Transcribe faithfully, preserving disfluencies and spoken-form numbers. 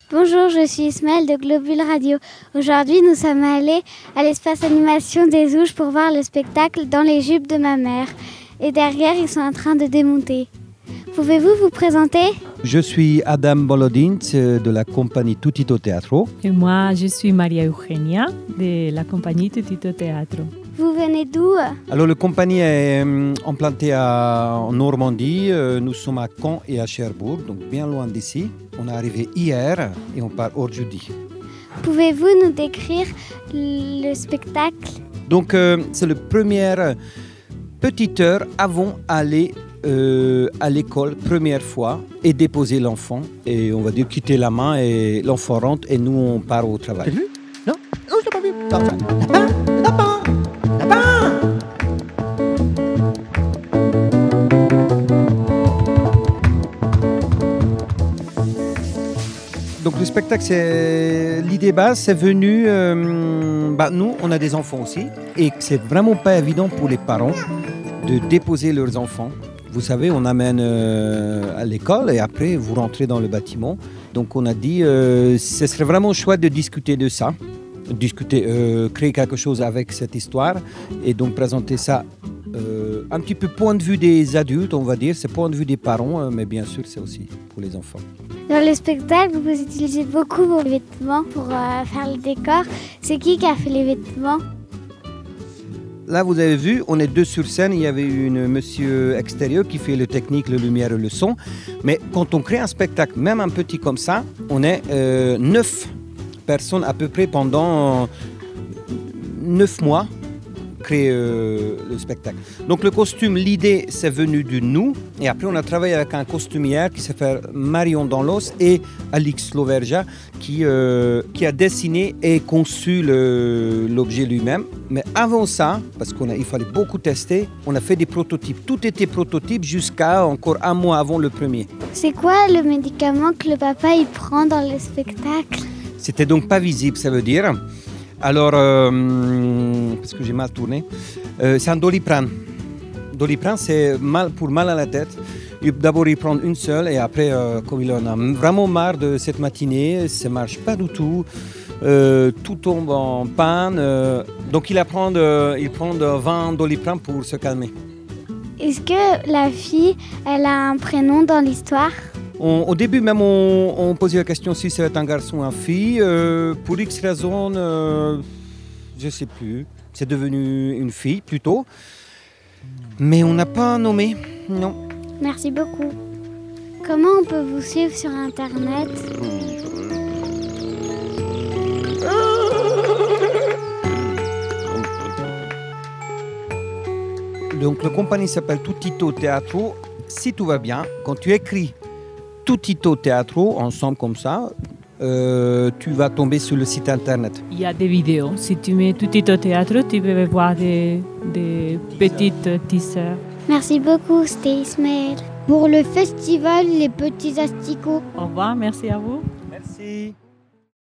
Bonjour, je suis Ismaël de Globule Radio. Aujourd'hui, nous sommes allés à l'espace animation des Ouches pour voir le spectacle Dans les jupes de ma mère. Et derrière, ils sont en train de démonter. Pouvez-vous vous présenter ? Je suis Adam Bolodins de la compagnie Tutito Teatro. Et moi, je suis Maria Eugenia de la compagnie Tutito Teatro. Vous venez d'où ? Alors, la compagnie est implantée à, en Normandie. Nous sommes à Caen et à Cherbourg, donc bien loin d'ici. On est arrivé hier et on part aujourd'hui. Pouvez-vous nous décrire le spectacle ? Donc, euh, c'est la première petite heure avant d'aller euh, à l'école, première fois, et déposer l'enfant. Et on va dire quitter la main et l'enfant rentre et nous, on part au travail. T'as vu ? Non ? Non, je l'ai pas vu. Non, lapin, lapin, lapin. Donc le spectacle, c'est l'idée base, c'est venu. Euh, bah, nous, on a des enfants aussi, et c'est vraiment pas évident pour les parents de déposer leurs enfants. Vous savez, on amène euh, à l'école et après vous rentrez dans le bâtiment. Donc on a dit, euh, ce serait vraiment chouette de discuter de ça, discuter, euh, créer quelque chose avec cette histoire, et donc présenter ça. Euh, un petit peu point de vue des adultes, on va dire, c'est point de vue des parents, euh, mais bien sûr c'est aussi pour les enfants. Dans le spectacle, vous utilisez beaucoup vos vêtements pour euh, faire le décor. C'est qui qui a fait les vêtements ? Là, vous avez vu, on est deux sur scène. Il y avait une monsieur extérieur qui fait le technique, le lumière et le son. Mais quand on crée un spectacle, même un petit comme ça, on est euh, neuf personnes à peu près pendant neuf mois. Créer euh, le spectacle. Donc le costume, l'idée, c'est venu de nous. Et après, on a travaillé avec un costumière qui s'appelle Marion Danlos et Alix Loverja qui, euh, qui a dessiné et conçu le, l'objet lui-même. Mais avant ça, parce qu'il fallait beaucoup tester, on a fait des prototypes. Tout était prototype jusqu'à encore un mois avant le premier. C'est quoi le médicament que le papa il prend dans le spectacle ? C'était donc pas visible, ça veut dire. Alors, euh, parce que j'ai mal tourné, euh, c'est un Doliprane. Doliprane, c'est mal, pour mal à la tête. D'abord, il prend une seule et après, euh, comme il en a vraiment marre de cette matinée, ça ne marche pas du tout. Euh, tout tombe en panne. Euh, donc, il, apprend de, il prend de vingt Doliprane pour se calmer. Est-ce que la fille, elle a un prénom dans l'histoire ? On, au début même, on, on posait la question si c'est un garçon ou une fille. Euh, pour X raison, euh, je ne sais plus. C'est devenu une fille plutôt. Mais on n'a pas nommé, non. Merci beaucoup. Comment on peut vous suivre sur Internet ? Donc la compagnie s'appelle Tutito Teatro. Si tout va bien, quand tu écris Tutito Teatro, ensemble comme ça, euh, tu vas tomber sur le site internet. Il y a des vidéos. Si tu mets Tutito Teatro, tu peux voir des, des petites teasers. Merci beaucoup, c'était Ismaël. Pour le festival Les Petits Asticots. Au revoir, merci à vous. Merci.